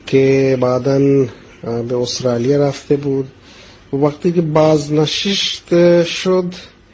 که بعداً به استرالیا رفته بود. وقتی که بازنشست شد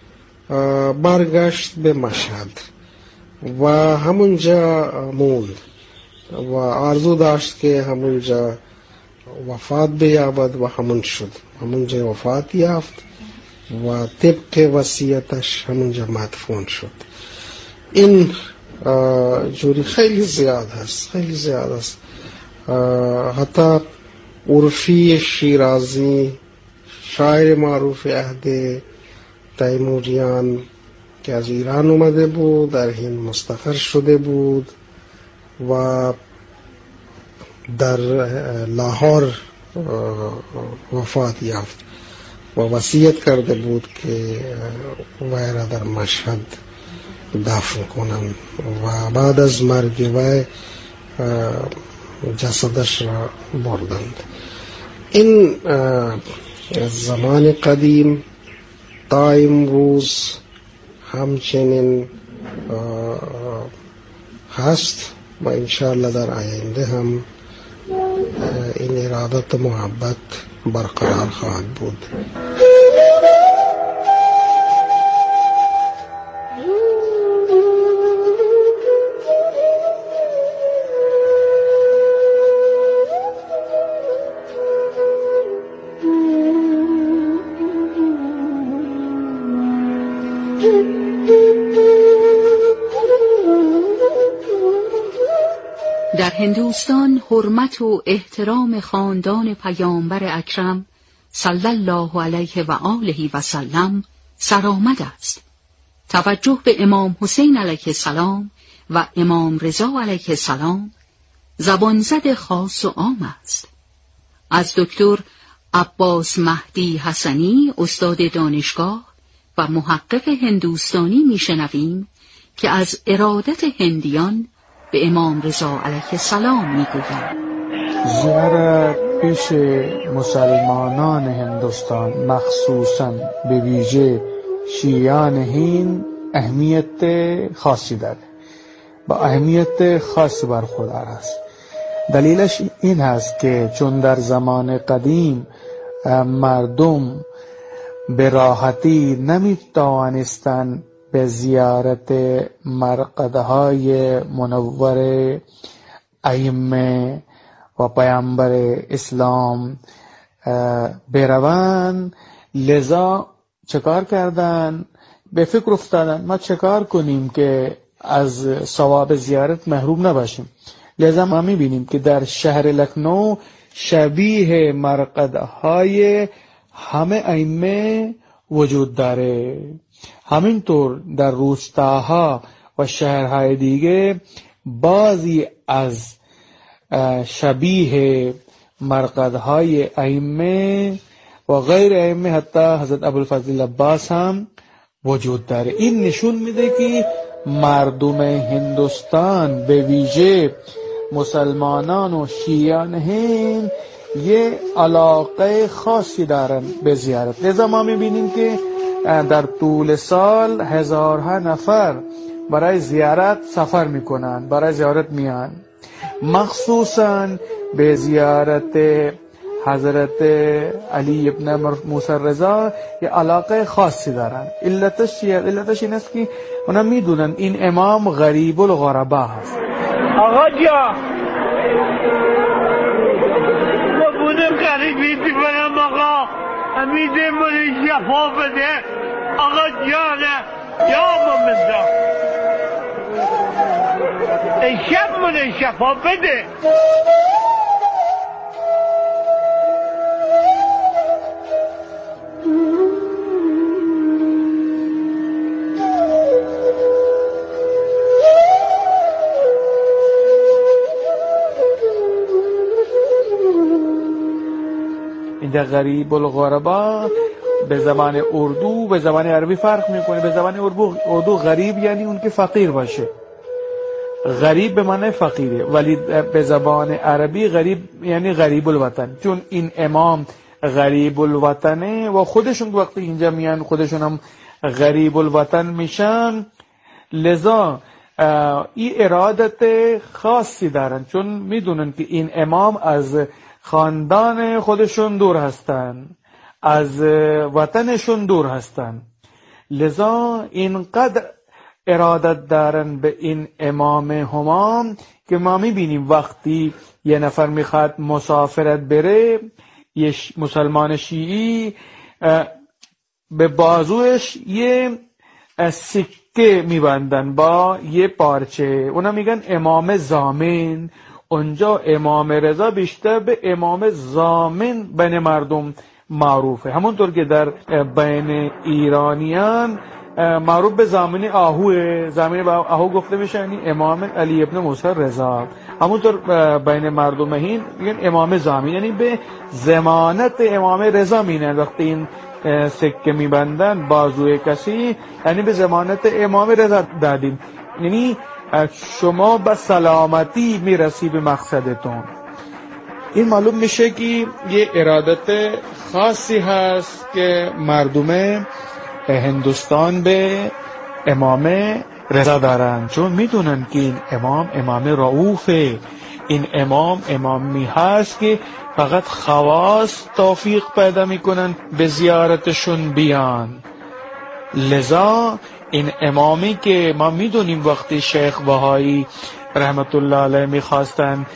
برگشت به مشهد و همونجا موند و آرزو داشت که همونجا وفات بیابد و همون شد، همونجا وفات یافت و طبق وصیتش همونجا مدفون شد. این جوری خیلی زیاد هست، خیلی زیاد هست. حتی عرفی شیرازی، شاعر معروف عهد تیموریان که از ایران اومده بود، در هند مستقر شده بود و در لاهور وفات یافت و وصیت کرده بود که وی را در مشهد دفن کنند و بعد از مرگ وی جسدش را بردند. این زمان قدیم تا امروز همچنین هست و انشاءالله در آینده هم این ارادت و محبت برقرار خواهد بود. در هندوستان حرمت و احترام خاندان پیامبر اکرم صلی الله علیه و آله و سلم سرآمد است. توجه به امام حسین علیه السلام و امام رضا علیه السلام زبانزد خاص و عام است. از دکتر عباس مهدی حسنی استاد دانشگاه و محقق هندوستانی میشنویم که از ارادت هندیان به امام رضا علیه السلام میگوید: زیارت پیش مسلمانان هندوستان مخصوصاً به ویژه شیعیان هند اهمیت خاصی دارد، با اهمیت خاصی برخوردار است. دلیلش این هست که چون در زمان قدیم مردم به راحتی نمیتوانستند به زیارت مرقدهای منور ائمه و پیامبر اسلام بروند، لذا چکار کردن؟ به فکر افتادن ما چکار کنیم که از ثواب زیارت محروم نباشیم. لذا ما میبینیم که در شهر لکنو شبیه مرقدهای همه ائمه وجود داره. همینطور در روستاها و شهرهای دیگه بعضی از شبیه مرقدهای ائمه و غیر ائمه حتی حضرت ابوالفضل عباس هم وجود داره. این نشون میده که مردم هندوستان به ویژه مسلمانان و شیعیان هند یه علاقه خاصی دارن به زیارت. لذا ما میبینیم که در طول سال هزارها نفر برای زیارت سفر میکنن، برای زیارت میان، مخصوصا به زیارت حضرت علی ابن موسی رضا یه علاقه خاصی دارن. علتش این است که اونا میدونن این امام غریب الغربا هست. آقا جا ما بودم غریبی برم آقا امیده منی شفا بده آقا جانه یا ممزا ای شب منی شفا بده. اینجا غریب الغربا به زبان اردو به زبان عربی فرق میکنه. به زبان اردو غریب یعنی اون که فقیر باشه، غریب به معنی فقیره، ولی به زبان عربی غریب یعنی غریب الوطن. چون این امام غریب الوطنه و خودشون وقتی اینجا میان خودشون هم غریب الوطن میشن، لذا این ارادت خاصی دارن، چون میدونن که این امام از خاندان خودشون دور هستن، از وطنشون دور هستن، لذا اینقدر ارادت دارن به این امام همام که ما میبینیم وقتی یه نفر میخواد مسافرت بره، یه مسلمان شیعی به بازوش یه سکه میبندن با یه پارچه، اونا میگن امام ضامن. اونجا امام رضا بیشتر به امام ضامن بین مردم معروفه، همونطور که در بین ایرانیان معروف به ضامن آهوه. ضامن آهو گفته میشه یعنی امام علی ابن موسی رضا. همونطور بین مردم هند میگن امام ضامن، یعنی به ضمانت امام رضا مینن. وقتی این سکه میبندن بازوی کسی، یعنی به ضمانت امام رضا دادیم، یعنی شما به سلامتی میرسی به مقصدتون. این معلوم میشه که یه ارادت خاصی هست که مردم هندوستان به امام رضا دارن، چون میدونن که این امام رؤوفه. این امامی هست که فقط خواص توفیق پیدا میکنن به زیارتشون بیان. لذا این امامی که ما میدونیم وقتی شیخ بهایی رحمت الله علیه میخواستن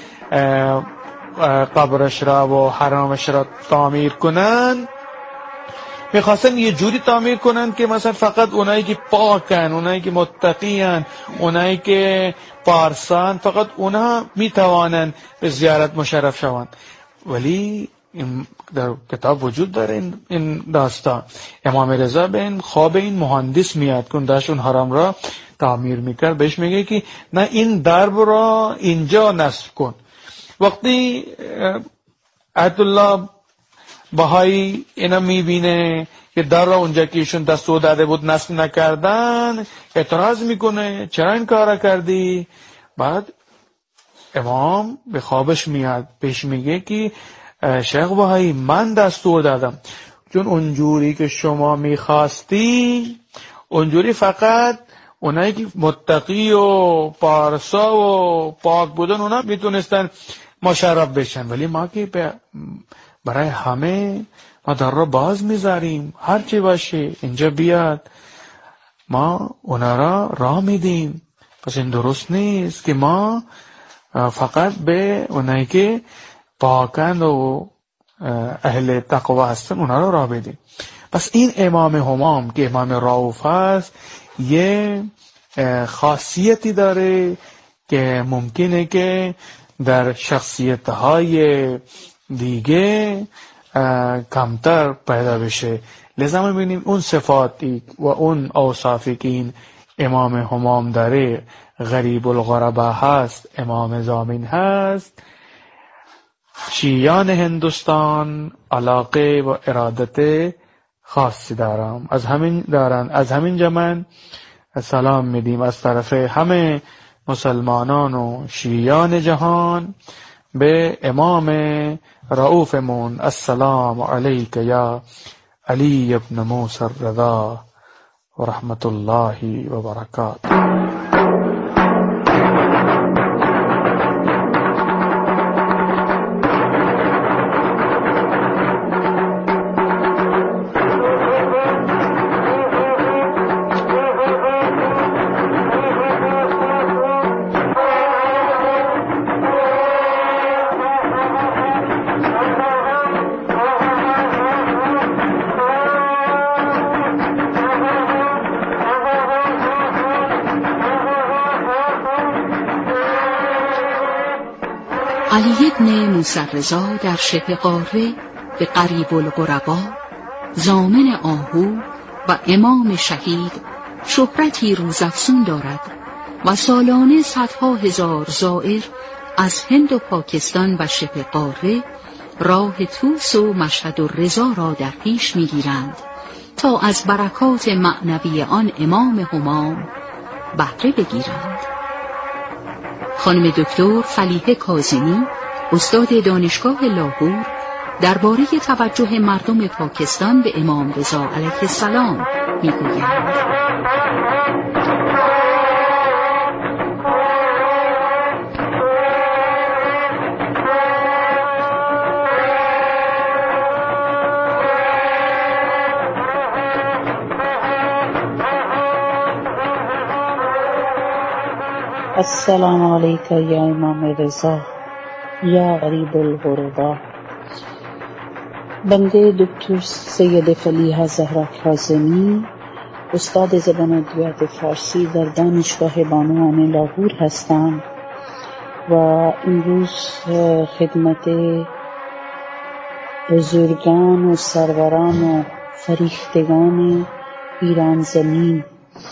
قبرش را و حرامش را تعمیر کنن، میخواستن یه جوری تعمیر کنن که مثلا فقط اونایی که پاکن، اونایی که متقین، اونایی که پارسان، فقط اونها میتوانن به زیارت مشرف شوند. ولی در کتاب وجود داره این داستان. امام رضا به این خواب این مهندس میاد که داشت اون حرام را تعمیر میکرد، بهش میگه که نه این درب را اینجا نصب کن. وقتی آیت الله بهایی اینا میبینه که در را اونجا که ایشون دستور داده بود نصب نکردن، اعتراض میکنه چرا این کارا کردی؟ بعد امام به خوابش میاد، بهش میگه که شیخ بهایی من دستور دادم، چون اونجوری که شما میخواستی اونجوری فقط اونایی که متقی و پارسا و پاک بودن اونا میتونستن مشرف بشن، ولی ما که برای همه ما در را باز میذاریم، هرچی باشه اینجا بیاد ما اونا را راه میدیم. پس این درست نیست که ما فقط به اونایی که پاکند و اهل تقوا هستن اونا را راه بدیم. پس این امام همام که امام رؤوف هست یه خاصیتی داره که ممکنه که در شخصیت‌های دیگه کمتر پیدا بشه. لذا می‌بینیم اون صفاتی و اون اوصافی که این امام همام داره، غریب الغربا هست، امام ضامن هست، شیعیان هندوستان علاقه و ارادت خاصی دارم از همین جمن سلام میدیم از طرف همه مسلمانان و شیعیان جهان به امام رؤوفمون. السلام علیک یا علی ابن موسی الرضا و رحمت الله و برکاته. علی ابن موسی الرضا در شبه قاره به غریب الغربا، ضامن آهو و امام شهید شهرتی روزافزون دارد و سالانه صدها هزار زائر از هند و پاکستان و شبه قاره راه طوس و مشهد الرضا را در پیش می‌گیرند تا از برکات معنوی آن امام همام بهره بگیرند. خانم دکتر فلیحه کاظمی، استاد دانشگاه لاهور، درباره توجه مردم پاکستان به امام رضا علیه السلام میگویند: السلام علیک یا امام رضا یا غریب الغربا. بنده دکتر سید فلیحه زهرا کاظمی، استاد زبان ادبیات فارسی در دانشگاه بانوان لاهور هستم و امروز خدمت بزرگان و سروران و فریختگان ایران زمین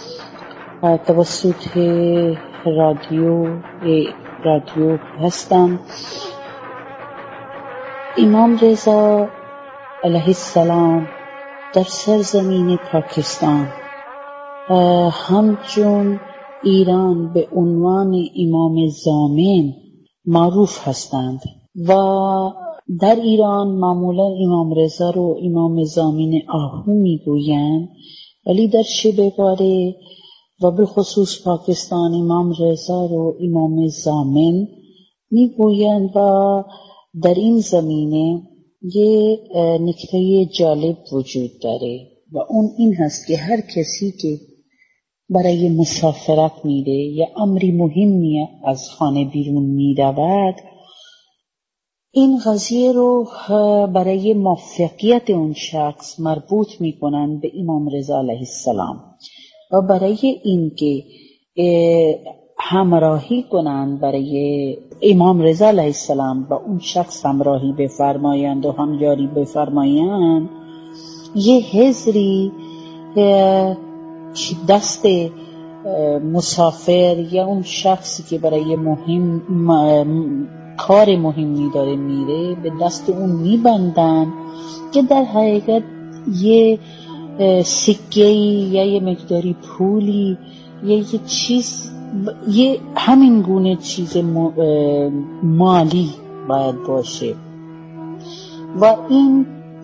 توسط رادیو هستم. امام رضا علیه السلام در سرزمین پاکستان همچون ایران به عنوان امام ضامن معروف هستند و در ایران معمولا امام رضا رو امام ضامن آهو میگویند، ولی در شبه قاره و بالخصوص پاکستان امام رضا رو امام ضامن میگویند. و در این زمینه یه نکته جالب وجود داره و اون این هست که هر کسی که برای مسافرت میره یا امری مهمی از خانه بیرون میرود، این قضیه رو برای موفقیت اون شخص مربوط میکنن به امام رضا علیه السلام و برای اینکه همراهی کنند برای امام رضا علیه السلام و اون شخص همراهی بفرمایند و همیاری بفرمایند، یه حضری دست مسافر یا اون شخصی که برای کار مهمی داره میره به دست اون میبندن که در حقیقت یه سکه‌ای یا یه مقداری پولی یا یه چیز، یه همین گونه چیز مالی باید باشه. و این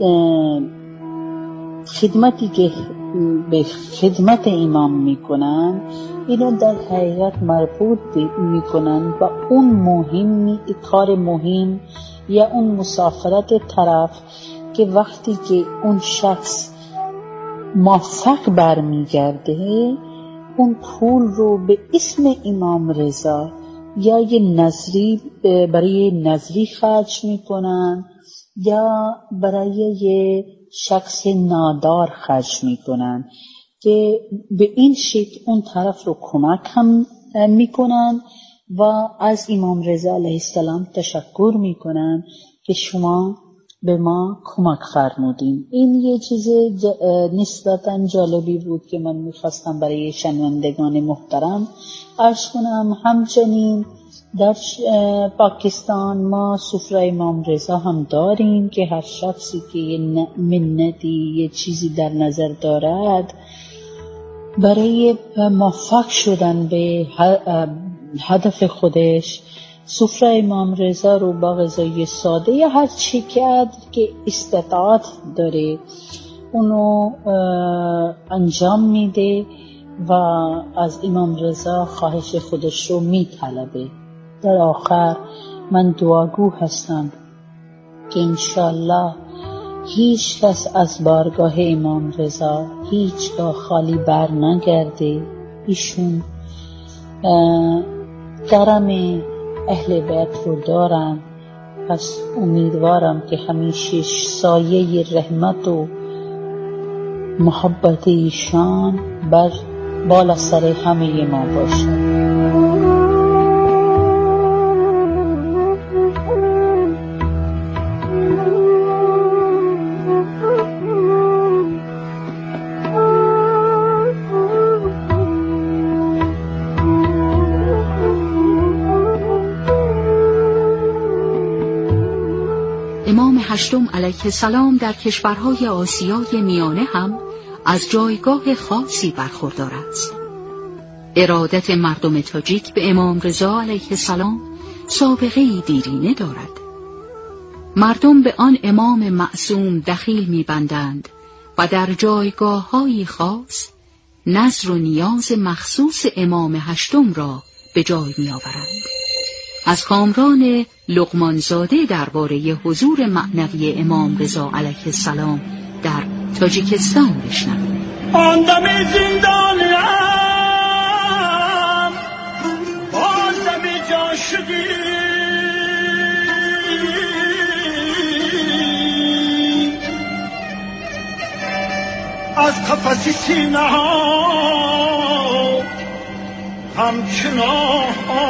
خدمتی که به خدمت امام میکنن اینو در حقیقت مربوط میکنن و اون کار مهم یا اون مسافرت طرف که وقتی که اون شخص موفق برمیگرده اون پول رو به اسم امام رضا یا یه نظری برای نظری خرج میکنن یا برای یه شخص نادار خرج میکنن که به این شکل اون طرف رو کمک هم میکنن و از امام رضا علیه السلام تشکر میکنن که شما به ما کمک فرمودین. این یه چیز نسبتاً جالبی بود که من میخواستم برای شنوندگان محترم عرض کنم. همچنین در پاکستان ما سفره امام رضا هم داریم که هر شخصی که یه منتی یه چیزی در نظر دارد برای موفق شدن به هدف خودش سفره امام رضا رو با غذای ساده یا هر چی که استطاعت داره اونو انجام میده و از امام رضا خواهش خودش رو میطلبه. در آخر من دعاگو هستم که انشالله هیچ کس از بارگاه امام رضا هیچگاه خالی بر نگرده. ایشون کرم اهل بیت رو دارن، پس امیدوارم که همیشه سایه رحمت و محبت ایشان بر بالا سر همه ما باشه. امام هشتم علیه السلام در کشورهای آسیای میانه هم از جایگاه خاصی برخوردار است. ارادت مردم تاجیک به امام رضا علیه السلام سابقه‌ای دیرینه دارد. مردم به آن امام معصوم دخیل می‌بندند و در جایگاه‌های خاص نظر و نیاز مخصوص امام هشتم را به جای می‌آورند. از کامران لقمانزاده درباره حضور معنوی امام رضا علیه السلام در تاجیکستان بشنویم. آن دم زندانیم شدی از قفس سینه ها همچنان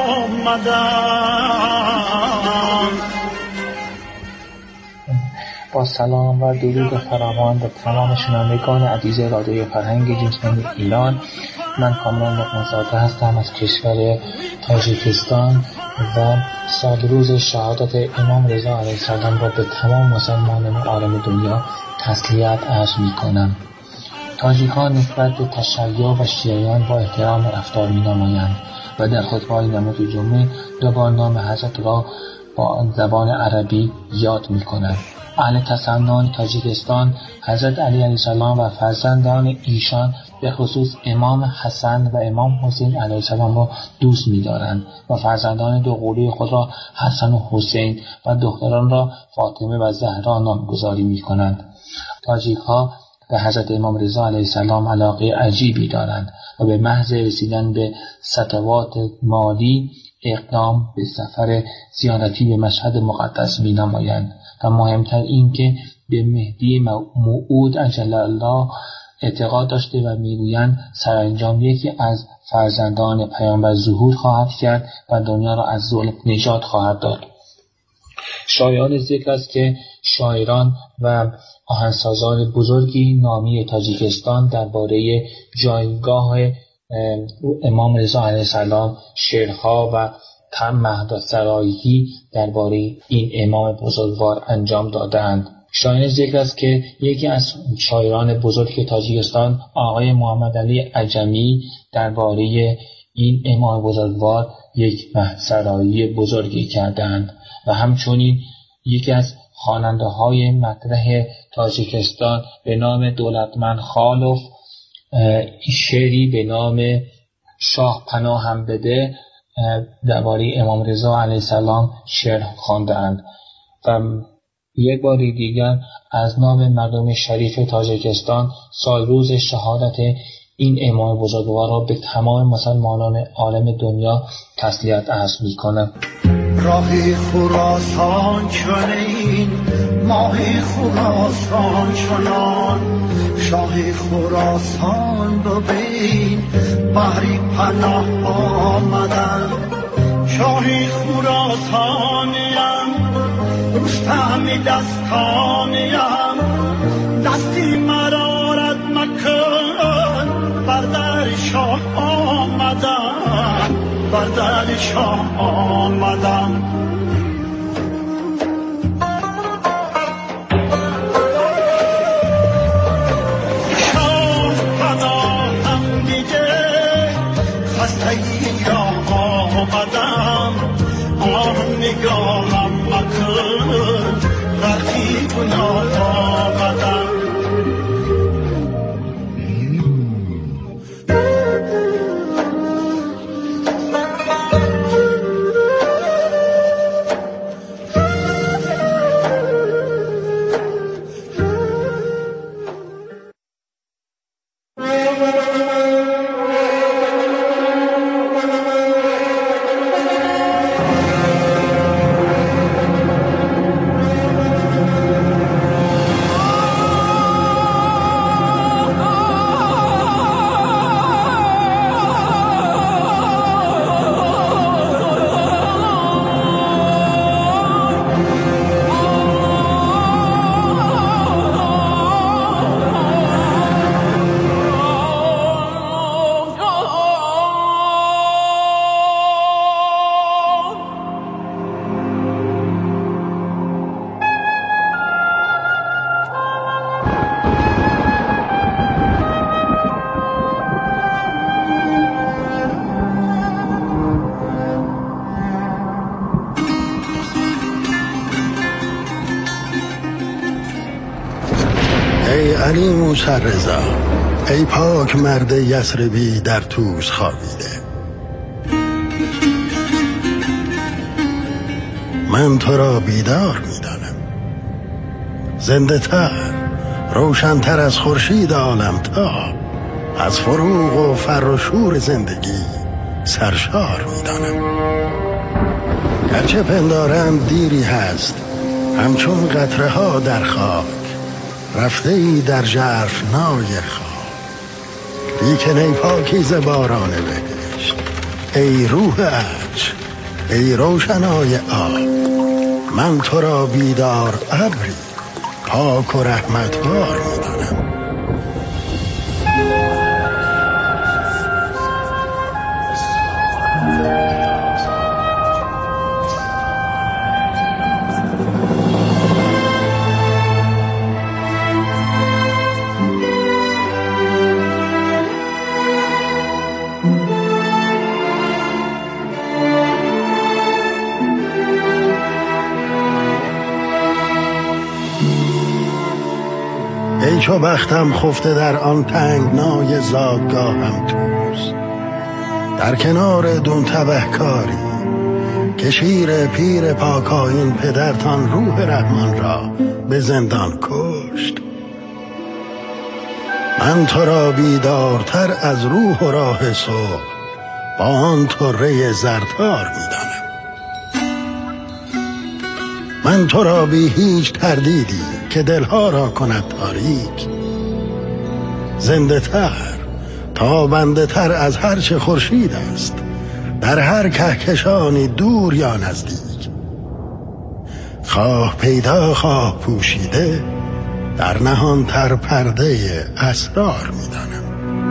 آمدن. با سلام و درود فراوان به تمام شنوندگان عزیز رادیو فرهنگ جنسانی ایران. من کامران لقمه‌زاده هستم از کشور تاجیکستان و سال روز شهادت امام رضا علیه السلام را به تمام مسلمانان عالم دنیا تسلیت عرض می‌کنم. تاجیکان نسبت به تشیع و شیعیان با احترام رفتار می‌نمایند و در خطبه‌های نماز جمعه دوبار نام حضرت را با زبان عربی یاد می‌کنند. اهل تسنن تاجیکستان حضرت علی علیه السلام و فرزندان ایشان به خصوص امام حسن و امام حسین علیه السلام را دوست می‌دارند و فرزندان دو قولی خود را حسن و حسین و دختران را فاطمه و زهرا نامگذاری می‌کنند. تاجیک‌ها به حضرت امام رضا علیه السلام علاقه عجیبی دارند و به محض رسیدن به سطوات مالی اقدام به سفر زیارتی به مشهد مقدس می‌نمایند و مهمتر این که به مهدی موعود عجل الله اعتقاد داشته و میگویند سرانجام یکی از فرزندان پیامبر ظهور خواهد کرد و دنیا را از ظلم نجات خواهد داد. شایان ذکر است که شاعران و آهنگسازان بزرگی نامی تاجیکستان درباره جایگاه امام رضا علیه السلام شعرها و مهد سرایی درباره این امام بزرگوار انجام دادند. شایان ذکر است که یکی از شاعران بزرگ تاجیکستان آقای محمد علی عجمی درباره این امام بزرگوار یک مهد سرایی بزرگی کردند و همچنین یکی از خواننده‌های مطرح تاجیکستان به نام دولتمند خالوف شعری به نام شاه پناهم بده درباره امام رضا علیه السلام شعر خواندند. و یک بار دیگر از نام مردم شریف تاجیکستان سال روز شهادت این امام بزرگوار را به تمام مسلمانان عالم دنیا تسلیت عرض می‌کنم. راهی خراسان چنین ماهی خراسان چنان شاهی خراسان ببین بحری پناه آمدن شاهی خراسانیم رستمی دستانیم دستی مرارت مکن بردر شاه آمدن بردر شاه آمدن شاه پناهم دیگه خسته ای را آمدم آه نگاهم مکن وقتی گناه آمدم ای علی موسی رضا، ای پاک مرد یثربی در توس خوابیده، من تو را بیدار میدانم، زنده تر روشن‌تر از خورشید عالم تا از فروغ و فر و شور زندگی سرشار میدانم. گرچه پندارم دیری هست همچون قطره ها در خاک، رفته ای در ژرفنای خاک. لیکن ای پاکیزه باران بهشت، ای روح عرش، ای روشنای آب، من تو را بیدار ابری پاک و رحمتبار می‌دانم. ای چو بختم خفته در آن تنگنای زادگاهم توست، در کنار دون تبهکاری که شیر پیر پاکاین پدرتان روح رحمان را به زندان کشت. من تو را بیدارتر از روح و راه صبح با آن طره زرتار می‌دانم. من تو را بی هیچ تردیدی که دلها را کند تاریک، زنده تر، تابنده تر از هر چه خورشید است، در هر کهکشانی دور یا نزدیک، خواه پیدا خواه پوشیده، در نهان تر پرده اسرار می‌دانم.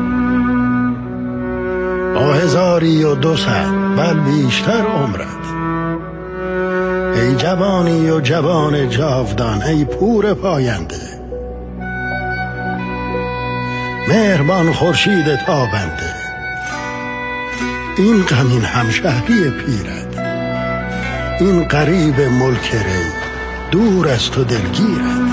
با 1200 بل بیشتر عمرت، ای جوانی و جوان جاودان، ای پور پاینده، مهربان خورشید تابنده، این غمین همشهری پیرت، این غریب ملک ری دور از تو دلگیرت.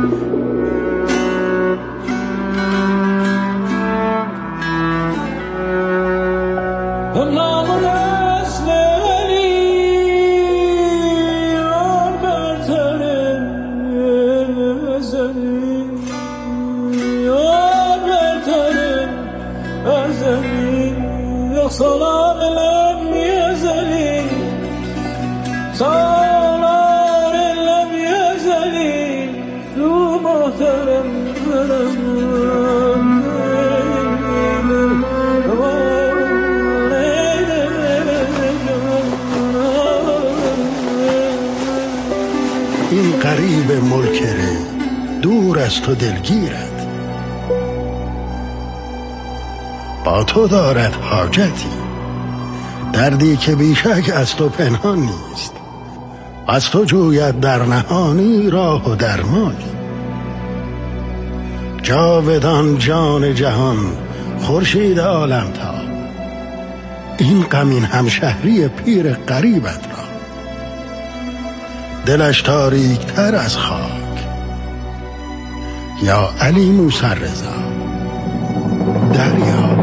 این غریب ملک ری دور از تو دلگیرد، با تو دارد حاجتی، دردی که بیشک از تو پنهان نیست، از تو جوید در نهانی راه و درمانی. جاودان جان جهان خورشید عالم تاب، این غمین همشهری پیر غریبت را، دلش تاریک تر از خاک، یا علی موسی رضا دریا.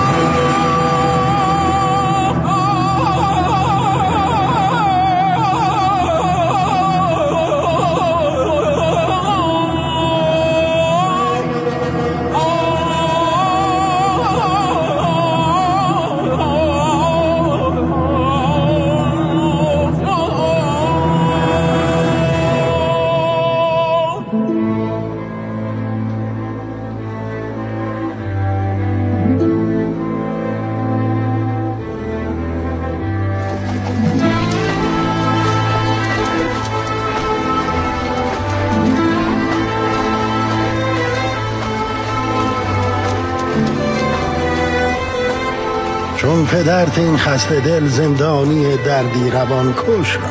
چون پدرت این خسته دل زندانی دردی روان کش را،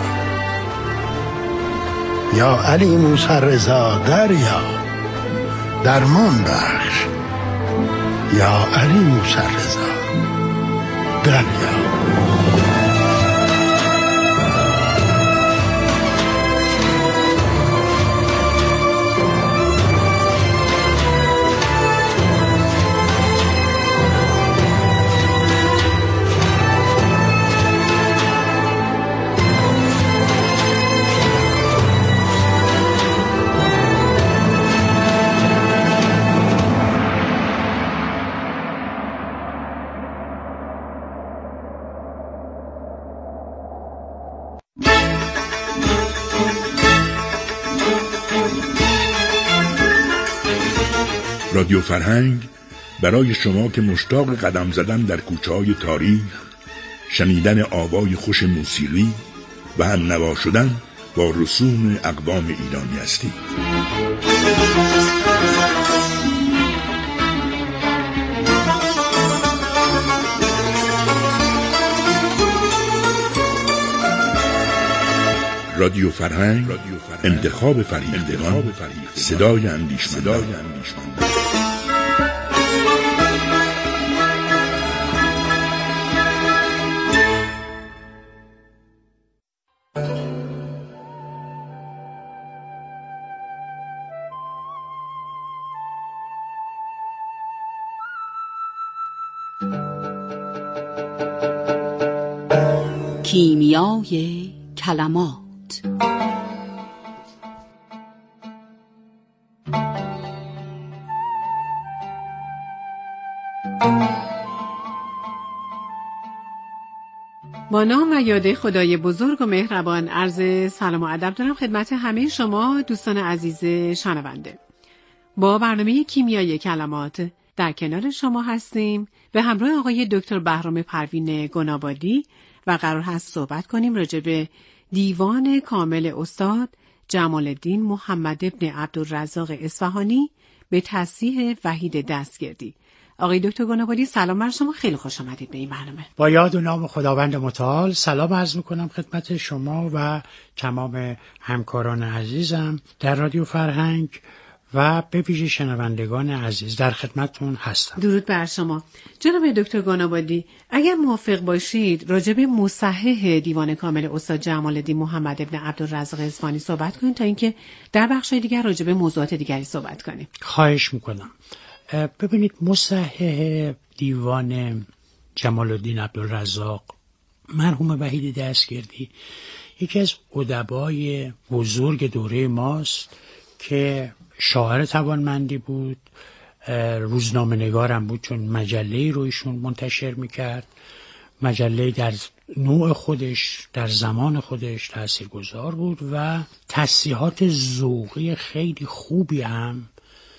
یا علی موسی رضا دریا درمان بخش، یا علی موسی رضا دریا. رادیو فرهنگ برای شما که مشتاق قدم زدن در کوچه‌های تاریخ، شنیدن آوای خوش موسیقی و همنوا شدن با رسوم اقوام ایرانی هستید. رادیو فرهنگ، انتخاب فریختگان، صدای اندیشمندان. کیمیای کلمات. با نام و یاد خدای بزرگ و مهربان عرض سلام و ادب دارم خدمت همه شما دوستان عزیز شنونده. با برنامه کیمیای کلمات در کنار شما هستیم به همراه آقای دکتر بهرام پروین گنابادی و قرار هست صحبت کنیم راجع به دیوان کامل استاد جمال الدین محمد ابن عبدالرزاق اصفهانی به تصحیح وحید دستگردی. آقای دکتر گنابادی سلام بر شما، خیلی خوش آمدید به این برنامه. با یاد و نام خداوند متعال سلام عرض میکنم خدمت شما و تمام همکاران عزیزم در رادیو فرهنگ و به ویژه شنوندگان عزیز در خدمتتون هستم. درود بر شما. جناب دکتر گنابادی، اگر موافق باشید راجع به مصحح دیوان کامل استاد جمال الدین محمد ابن عبدالرزاق اصفهانی صحبت کنیم تا اینکه در بخش‌های دیگر راجع به موضوعات دیگری صحبت کنیم. خواهش میکنم. ببینید، مصحح دیوان جمال الدین عبدالرزاق مرحوم وحید دستگردی یکی از ادبای بزرگ دوره ماست که شاعر توانمندی بود، روزنامه نگارم بود چون مجله رو ایشون منتشر میکرد، مجله در نوع خودش در زمان خودش تاثیرگذار بود و تصحیحات ذوقی خیلی خوبی هم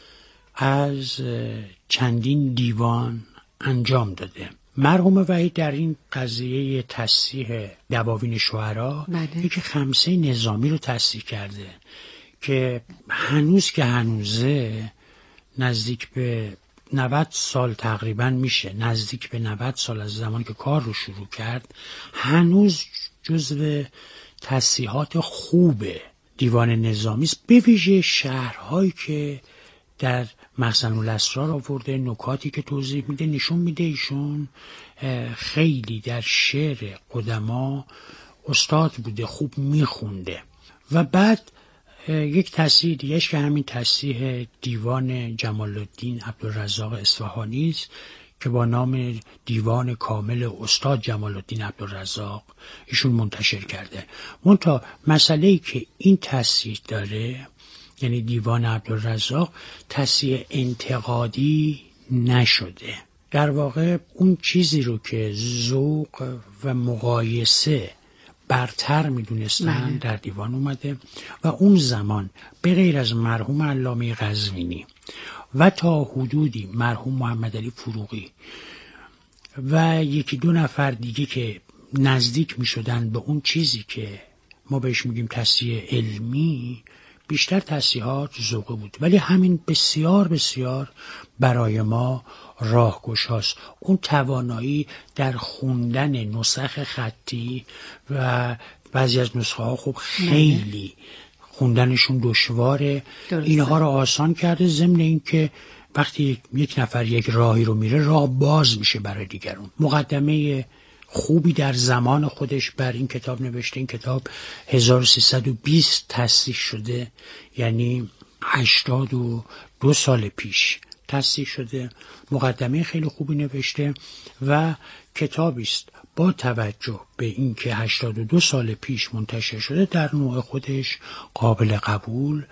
از چندین دیوان انجام داده. مرحوم وحید در این قضیه تصحیح دواوین شعرا یکی خمسه نظامی رو تصحیح کرده که هنوز که هنوزه نزدیک به 90 سال تقریبا میشه، نزدیک به 90 سال از زمان که کار رو شروع کرد، هنوز جزو تصحیحات خوب دیوان نظامی است، به ویژه شهرهایی که در مخزن الاسرار آورده، نکاتی که توضیح میده نشون میده ایشون خیلی در شعر قدما استاد بوده، خوب میخونده. و بعد یک تصحیح دیگهش که همین تصحیح دیوان جمال الدین عبدالرزاق اصفهانی است که با نام دیوان کامل استاد جمال الدین عبدالرزاق ایشون منتشر کرده. منتها مسئله‌ای که این تصحیح داره، یعنی دیوان عبدالرزاق، تصحیح انتقادی نشده. در واقع اون چیزی رو که ذوق و مقایسه برتر میدونستن در دیوان اومده و اون زمان به غیر از مرحوم علامه قزوینی و تا حدودی مرحوم محمد علی فروغی و یکی دو نفر دیگه که نزدیک میشدن به اون چیزی که ما بهش میگیم تصحیح علمی، بیشتر تصحیحات ذوقی بود. ولی همین بسیار بسیار برای ما راهگشاست. اون توانایی در خوندن نسخ خطی و بعضی از نسخه ها خب خیلی خوندنشون دشواره، اینها رو آسان کرده. ضمن این که وقتی یک نفر یک راهی رو میره، راه باز میشه برای دیگرون. مقدمه خوبی در زمان خودش بر این کتاب نوشته. این کتاب 1320 تصحیح شده، یعنی 82 سال پیش تصحیح شده. مقدمه خیلی خوبی نوشته و کتابی است با توجه به اینکه 82 سال پیش منتشر شده در نوع خودش قابل قبول